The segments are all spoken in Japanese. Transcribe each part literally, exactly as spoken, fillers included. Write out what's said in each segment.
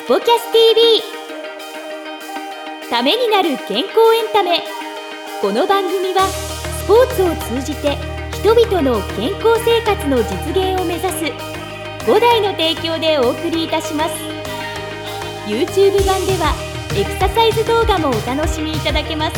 ポキャス ティービー ためになる健康エンタメ。この番組はスポーツを通じて人々の健康生活の実現を目指す五代の提供でお送りいたします。 YouTube 版ではエクササイズ動画もお楽しみいただけます。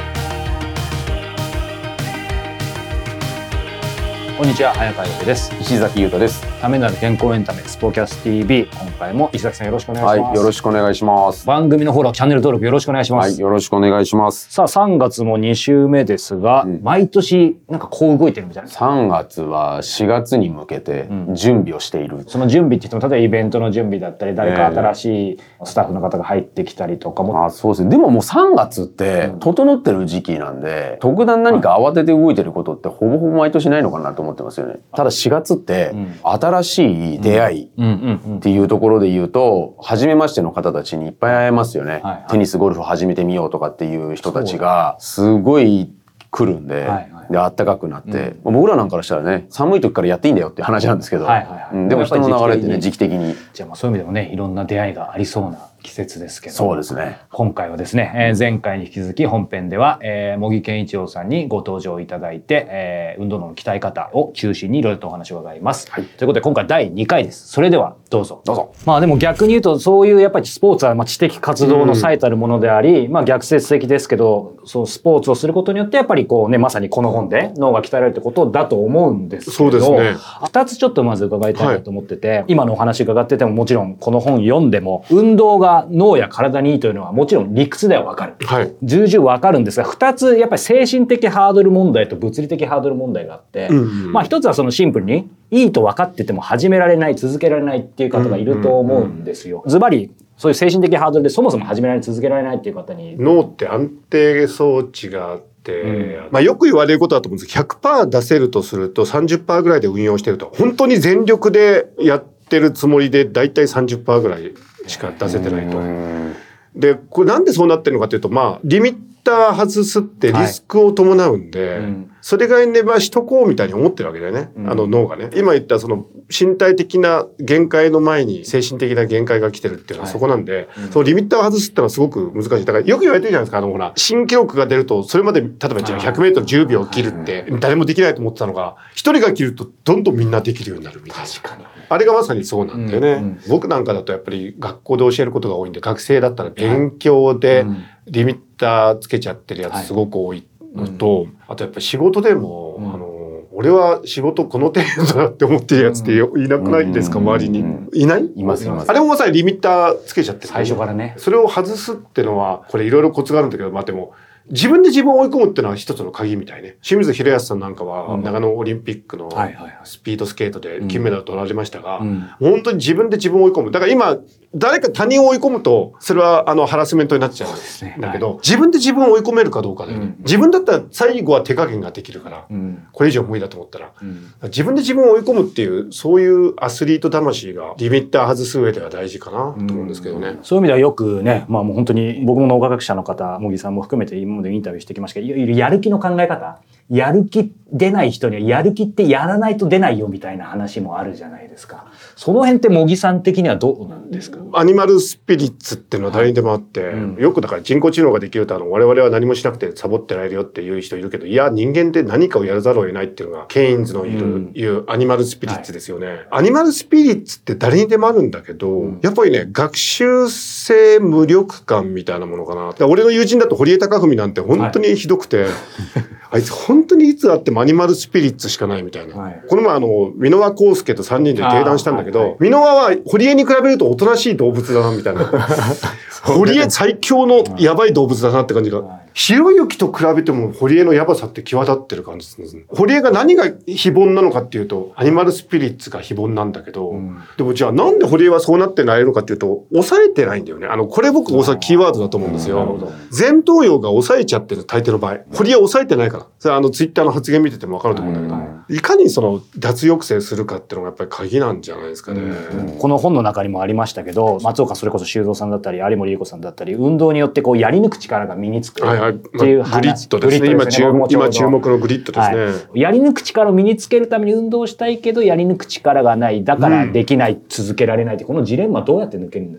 こんにちは、早川由です。 石崎優太です。 ためになる健康エンタメスポキャス ティービー、今回も石崎さんよろしくお願いします。 はい、よろしくお願いします。 番組のフォロー、チャンネル登録よろしくお願いします。 はい、よろしくお願いします。 さあ、さんがつもに週目ですが、うん、毎年なんかこう動いてるみたいな。 さんがつはしがつに向けて準備をしている。 うん、その準備って言っても、例えばイベントの準備だったり、誰か新しいスタッフの方が入ってきたりとかも。 えー、あ、そうですね。でももうさんがつって整ってる時期なんで、うん、特段何か慌てて動いてることってほぼほぼ毎年ないのかなと思ってますよね。ただしがつって新しい出会いっていうところで言うと、初めましての方たちにいっぱい会えますよね。はいはい、テニスゴルフ始めてみようとかっていう人たちがすごい来るんで、はいはい、であったかくなって、うん、僕らなんからしたらね、寒い時からやっていいんだよっていう話なんですけど、はいはいはい、うん、でも人の流れってね、時期的に。 じゃあまあそういう意味でもね、いろんな出会いがありそうな季節ですけど。 そうですね。 今回はですね、えー、前回に引き続き本編では、えー、茂木健一郎さんにご登場いただいて、えー、運動の鍛え方を中心にいろいろとお話を伺います。はい、ということで今回だいにかいです。それではどうぞ。 どうぞ。 まあでも逆に言うと、そういうやっぱりスポーツはまあ知的活動の最たるものであり、うん、まあ逆説的ですけど、そうスポーツをすることによってやっぱりこうね、まさにこの本で脳が鍛えられるってことだと思うんですけど、そうですね。二つちょっとまず伺いたいなと思ってて、はい、今のお話伺っててももちろんこの本読んでも、運動が脳や体にいいというのはもちろん理屈ではわかる。はい。重々わかるんですが、二つやっぱり精神的ハードル問題と物理的ハードル問題があって、うんうん、まあ一つはそのシンプルにいいと分かってても始められない、続けられないっていう方がいると思うんですよ。ズバリそういう精神的ハードルでそもそも始められない、続けられないっていう方に。 脳って安定装置があって、うん、まあよく言われることだと思うんですけど、ひゃくパーセント 出せるとすると さんじゅっパーセント ぐらいで運用してると。本当に全力でやってるつもりでだいたい さんじゅっパーセント ぐらいしか出せてないと。で、これなんでそうなってるのかというと、まあ、リミッター外すってリスクを伴うんで、はい、うん、それがねばしとこうみたいに思ってるわけだよね。うん、あの脳がね。今言ったその身体的な限界の前に精神的な限界が来てるっていうのはそこなんで、はい、うん、そのリミッターを外すってのはすごく難しい。だからよく言われてるじゃないですか。あのほら、新記録が出ると、それまで例えばじゃあひゃくメートルじゅうびょう切るって誰もできないと思ってたのが、一人が切るとどんどんみんなできるようになるみたいな。確かに。あれがまさにそうなんだよね。うんうん、僕なんかだとやっぱり学校で教えることが多いんで、学生だったら勉強でリミッターつけちゃってるやつすごく多いのと、はい、うん、あとやっぱり仕事でも、うん、あの、俺は仕事この程度だって思ってるやつっていなくないですか、うん、周りに。いない？ いますいます。 あれもまさにリミッターつけちゃってる。 最初からね。 それを外すってのは、これいろいろコツがあるんだけど、まあでも、自分で自分を追い込むってのは一つの鍵みたいね。清水宏保さんなんかは、長野オリンピックのスピードスケートで金メダル取られましたが、うんうん、本当に自分で自分を追い込む。だから今、誰か他人を追い込むと、それはあのハラスメントになっちゃうんだけど、はい、自分で自分を追い込めるかどうかだよね。うん、自分だったら最後は手加減ができるから、うん、これ以上無理だと思ったら、うん、自分で自分を追い込むっていう、そういうアスリート魂がリミッター外す上では大事かなと思うんですけどね。うん、 そういう意味ではよくね、まあもう本当に僕も脳科学者の方、茂木さんも含めて今までインタビューしてきましたけど、やる気の考え方、やる気出ない人にはやる気ってやらないと出ないよみたいな話もあるじゃないですか。その辺って茂木さん的にはどうなんですか？ アニマルスピリッツっていうのは誰にでもあって、はい、うん、よくだから人工知能ができるとあの我々は何もしなくてサボってられるよっていう人いるけど、いや人間って何かをやらざるを得ないっていうのがケインズのいる、うん、いうアニマルスピリッツですよね。はい、アニマルスピリッツって誰にでもあるんだけど、うん、やっぱりね、学習性無力感みたいなものかな。俺の友人だと堀江貴文なんて本当にひどくて、はい、あいつ本当にいつあってもアニマルスピリッツしかないみたいな。はい、この前あの、箕輪康介とさんにんで提談したんだけど、箕輪、はいはい、は堀江に比べるとおとなしい動物だなみたいな。堀江最強のやばい動物だなって感じが。ひろゆきと比べても堀江のやばさって際立ってる感じですね。堀江が何が非凡なのかっていうと、アニマルスピリッツが非凡なんだけど、うん、でもじゃあなんで堀江はそうなってなれるのかっていうと、抑えてないんだよね。あの、これ僕、キーワードだと思うんですよ。前頭葉が抑えちゃってる、大抵の場合。堀江は抑えてないから。それはあの、ツイッターの発言見ててもわかると思うんだけど、はいはい、いかにその、脱抑制するかっていうのがやっぱり鍵なんじゃないですかね。うん、 この本の中にもありましたけど、松岡それこそ修造さんだったり、有森裕子さんだったり、運動によってこう、やり抜く力が身につくっていう話。はいはい、まあグリッドですね。今注、今注目のグリッドですね、はい。 やり抜く力を身につけるために運動したいけど、やり抜く力がない。だからできない、うん、続けられないって、このジレンマどうやって抜けるんですかね。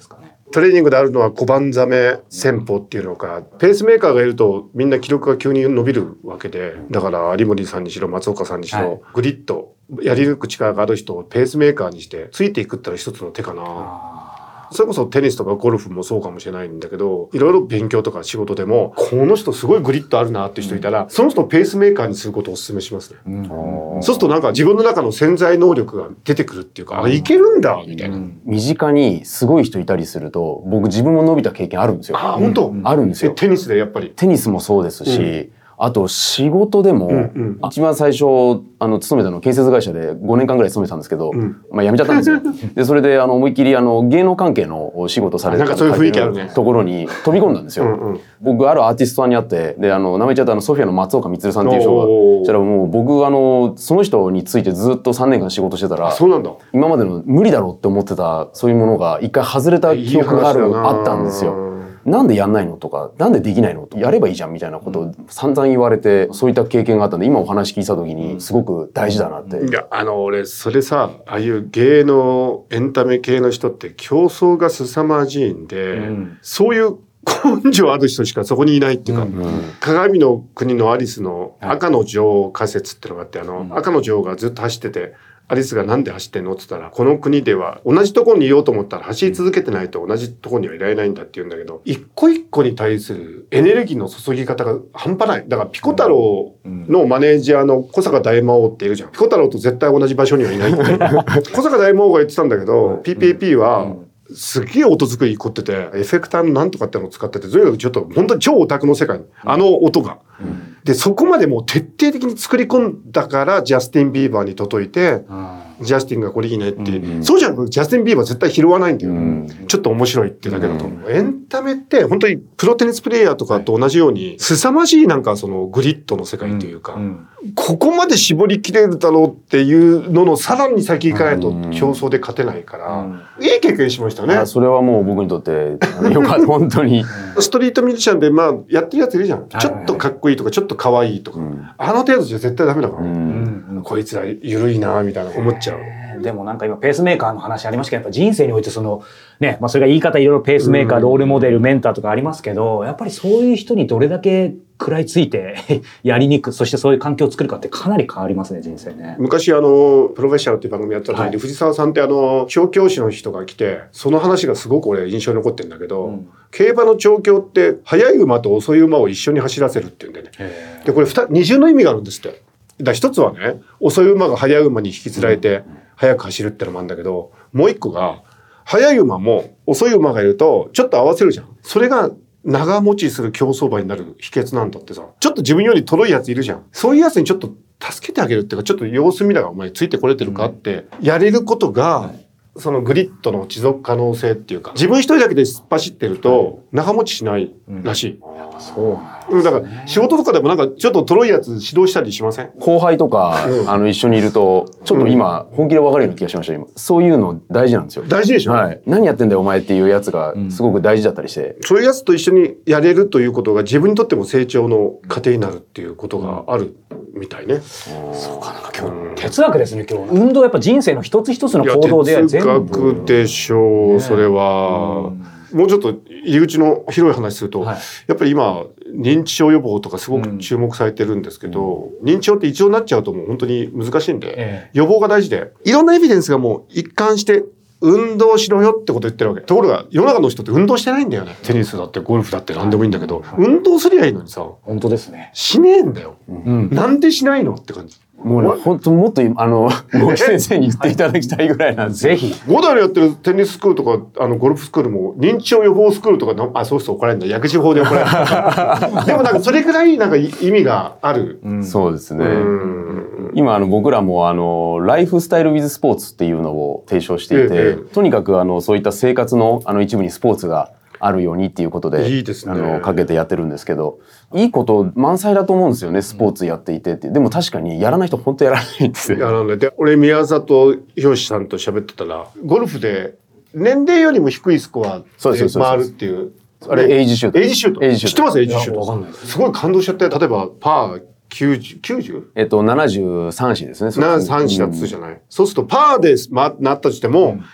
トレーニングであるのは小判ザメ戦法っていうのか、ペースメーカーがいるとみんな記録が急に伸びるわけで、だから有森さんにしろ松岡さんにしろ、はい、グリッドやり抜く力がある人をペースメーカーにしてついていくってのは一つの手かな。それこそテニスとかゴルフもそうかもしれないんだけど、いろいろ勉強とか仕事でもこの人すごいグリッドあるなって人いたら、うん、その人をペースメーカーにすることをお勧めしますね、うん、そうするとなんか自分の中の潜在能力が出てくるっていうか、あ、いけるんだみたいな、うん、 身近にすごい人いたりすると僕自分も伸びた経験あるんですよ。 あ、本当、 あるんですよ。 テニスでやっぱり。 テニスもそうですし、うんあと仕事でも、うんうん、一番最初あの勤めたの建設会社でごねんかんぐらい勤めてたんですけど、うん、まあ辞めちゃったんですよ。でそれであの思いっきりあの芸能関係のお仕事されてたところに飛び込んだんですよ。うんうん、僕あるアーティストさんに会ってであの名前言っちゃったあのソフィアの松岡充さんっていう人がそしたらもう僕あのその人についてずっとさんねんかん仕事してたら、 そうなんだ、 今までの無理だろうって思ってたそういうものが一回外れた記憶があるあったんですよ。なんでやんないのとか、なんでできないのとやればいいじゃんみたいなことを散々言われて、そういった経験があったんで、今お話聞いた時にすごく大事だなって。 いや、あの、俺、それさ、ああいう芸能、エンタメ系の人って競争が凄まじいんで、うん、そういう根性ある人しかそこにいないっていうか、うんうん、鏡の国のアリスの赤の女王仮説ってのがあって、あの、うん、赤の女王がずっと走ってて、アリスがなんで走ってんのって言ったら、この国では同じところにいようと思ったら走り続けてないと同じところにはいられないんだって言うんだけど、一個一個に対するエネルギーの注ぎ方が半端ない。だからピコ太郎のマネージャーの小坂大魔王っているじゃん。ピコ太郎と絶対同じ場所にはいないって。小坂大魔王が言ってたんだけど、ピーピーピー は、すげえ音作り凝ってて、エフェクターのなんとかってのを使ってて、とにかくちょっと本当に超オタクの世界、あの音が。うん、で、そこまでもう徹底的に作り込んだから、ジャスティン・ビーバーに届いて、うん、ジャスティンがこれいいねって、うん、そうじゃなくジャスティン・ビーバー絶対拾わないんだよ。うん、ちょっと面白いってだけだと。うん、エンタメって本当にプロテニスプレイヤーとかと同じように、凄まじいなんかそのグリッドの世界というか、うんうん、ここまで絞り切れるだろうっていうののさらに先行かないと競争で勝てないから、うん、いい経験しましたね。 それはもう僕にとってよかった、本当に。 ストリートミュージシャンでまあやってるやついるじゃん。ちょっとかっこいいとか、ちょっと可愛いとか、うん、あの程度じゃ絶対ダメだから、うんうん、こいつら緩いなみたいな思っちゃう。 でもなんか今ペースメーカーの話ありましたけど、やっぱ人生においてそのね、まあそれが言い方いろいろペースメーカー、ロールモデル、メンターとかありますけど、やっぱりそういう人にどれだけ食らいついてやりにくく、そしてそういう環境を作るかってかなり変わりますね、人生ね。 昔あのプロフェッショナルっていう番組やった時に、はい、藤沢さんってあの調教師の人が来て、その話がすごく俺印象に残ってるんだけど、うん、競馬の調教って速い馬と遅い馬を一緒に走らせるっていうんでね。でこれ二重の意味があるんですって。だ一つはね、遅い馬が速い馬に引きずられて速く走るってのもあるんだけど、もう一個が速い馬も遅い馬がいるとちょっと合わせるじゃん。それが長持ちする競走馬になる秘訣なんだってさ。ちょっと自分よりとろいやついるじゃん。そういうやつにちょっと助けてあげるっていうか、ちょっと様子見ながらお前ついてこれてるかってやれることが、そのグリッドの持続可能性っていうか、自分一人だけで突っ走ってると長持ちしないらしい。 やっぱそううん、だから仕事とかでもなんかちょっととろいやつ指導したりしません？ 後輩とか、うん、あの一緒にいるとちょっと今本気で分かるような気がしました。今そういうの大事なんですよ。 大事でしょ、 はい、何やってんだよお前っていうやつがすごく大事だったりして、 うん、そういうやつと一緒にやれるということが自分にとっても成長の過程になるっていうことがあるみたいね。うん、 そうか、なんか今日、うん、哲学ですね今日。運動はやっぱ人生の一つ一つの行動で全部。哲学でしょう、ね、それは。うんもうちょっと入り口の広い話すると、はい、やっぱり今認知症予防とかすごく注目されてるんですけど、うん、認知症って一応なっちゃうともう本当に難しいんで、ええ、予防が大事で、いろんなエビデンスがもう一貫して運動しろよってこと言ってるわけ。ところが世の中の人って運動してないんだよね。テニスだってゴルフだって何でもいいんだけど、はい、運動すりゃいいのにさ、 本当ですね。 しねえんだよ、うん、なんでしないのって感じ。 もうね、本当もっとあの茂木先生に言っていただきたいぐらいなんで、 ぜひ。 ゴダルやってるテニススクールとかあのゴルフスクールも認知症予防スクールとかの、あ、そうそう怒られるんだ。薬事法で怒られる。でもなんかそれぐらいなんか意味がある。 うん、そうですね。今あの僕らもあのライフスタイルウィズスポーツっていうのを提唱していて、ええ、とにかくあのそういった生活のあの一部にスポーツがあるようにっていうことで、 いいですね、 あのかけてやってるんですけど、いいこと満載だと思うんですよね、スポーツやっていてって。でも確かにやらない人本当やらないんですよ。 やらない。で、俺宮里博さんと喋ってたら、ゴルフで年齢よりも低いスコアで回るっていう。 あれエイジシュート。 エイジシュート。 エイジシュート。 知ってます？エイジシュート。 わかんないです。 すごい感動しちゃって、例えばパーきゅうじゅう、きゅうじゅう? えっとななじゅうさん子ですね。 ななじゅうさん子だっつうじゃない。うん、そうするとパーで、ま、なったとしても、うん、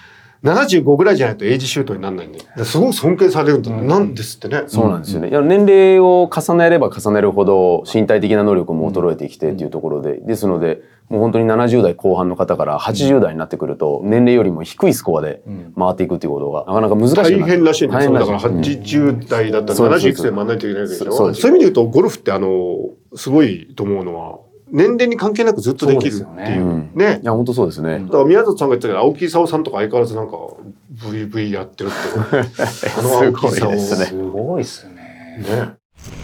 ななじゅうごぐらいじゃないとエイジシュートにならないんですごく尊敬されるんだ、うん、なんですってね。 そうなんですよね。いや年齢を重ねれば重ねるほど身体的な能力も衰えてきてっていうところで、ですのでもう本当にななじゅう代後半の方からはちじゅう代になってくると年齢よりも低いスコアで回っていくっていうことがなかなか難しい。 大変らしいんですよ。だからはちじゅう代だったらななじゅういくつで回らないといけないわけでしょ。そういう意味で言うとゴルフってあのすごいと思うのは年齢に関係なくずっとできるっていうね。うん、ね。 いや本当そうですね。 だから宮里さんが言ったけど青木功さんとか相変わらずなんか ブイブイ やってるってあの青木功すごいですね。ね。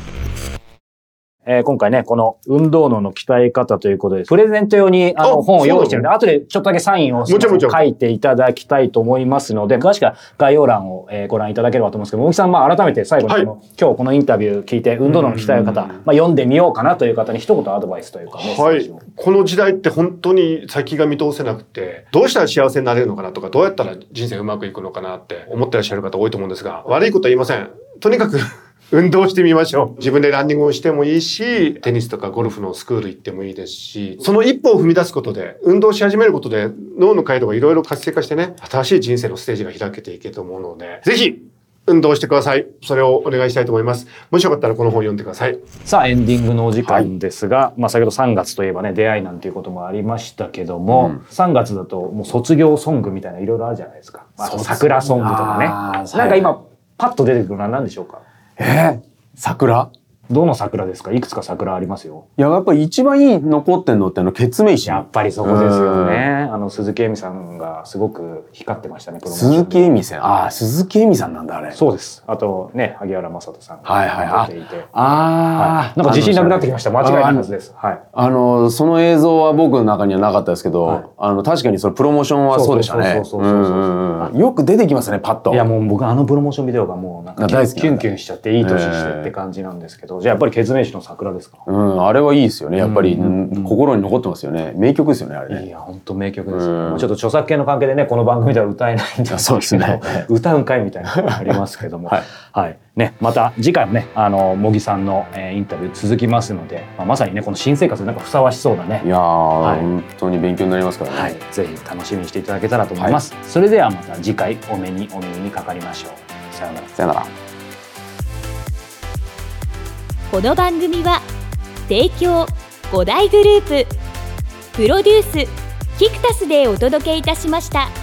えー、今回ね、この運動脳の鍛え方ということで、プレゼント用にあの本を用意してるので、後でちょっとだけサインを書いていただきたいと思いますので、詳しくは概要欄を、えー、ご覧いただければと思うんですけど、大木さん、まあ改めて最後にこの、はい、今日このインタビュー聞いて、運動脳の鍛え方、まあ読んでみようかなという方に一言アドバイスというか、 はい。この時代って本当に先が見通せなくて、どうしたら幸せになれるのかなとか、どうやったら人生うまくいくのかなって思ってらっしゃる方多いと思うんですが、悪いことは言いません。とにかく運動してみましょう。自分でランニングをしてもいいし、テニスとかゴルフのスクール行ってもいいですし、その一歩を踏み出すことで、運動し始めることで脳の回路がいろいろ活性化してね、新しい人生のステージが開けていけると思うので、ぜひ運動してください。それをお願いしたいと思います。もしよかったらこの本を読んでください。 さあエンディングのお時間ですが、はい、まあ先ほどさんがつといえばね出会いなんていうこともありましたけども、うん、さんがつだともう卒業ソングみたいないろいろあるじゃないですか。あと桜ソングとかね。なんか今パッと出てくるのは何でしょうか。 えー桜？ どの桜ですか？いくつか桜ありますよ。 いや、やっぱり一番いい残ってんのってあの、ケツメイシ。 やっぱりそこですよね。あの、鈴木恵美さんがすごく光ってましたね、プロモーション。 鈴木恵美さん。ああ、鈴木恵美さんなんだ、あれ。 そうです。あとね、萩原正人さんが出ていて。はいはい、ああ、はい。なんか自信なくなってきました。間違いないはずです。はい。 あの、その映像は僕の中にはなかったですけど、はい、あの、確かにそのプロモーションはそうでしたね。そうそうそうそう。よく出てきますね、パッと。 いや、もう僕あのプロモーションビデオがもうなんかキュンキュンしちゃっていい年してって感じなんですけど、じゃあやっぱりケツメイシの桜ですか？ うん、あれはいいですよね。やっぱり、うんうん、心に残ってますよね。名曲ですよね、あれね。 いや、本当名曲ですよ、ね。ちょっと著作権の関係でね、この番組では歌えないんですけど、 そうですね。 歌うんかいみたいなのがありますけども、はい、はい。ね、また次回もね、あの茂木さんの、えー、インタビュー続きますので、まあ、まさにねこの新生活なんかふさわしそうなね。 いやー、はい、本当に勉強になりますからね。 はい、ぜひ楽しみにしていただけたらと思います。はい、それではまた次回お目にお耳にかかりましょう。さようなら。 さようなら。 この番組は提供五大グループプロデュースキクタスでお届けいたしました。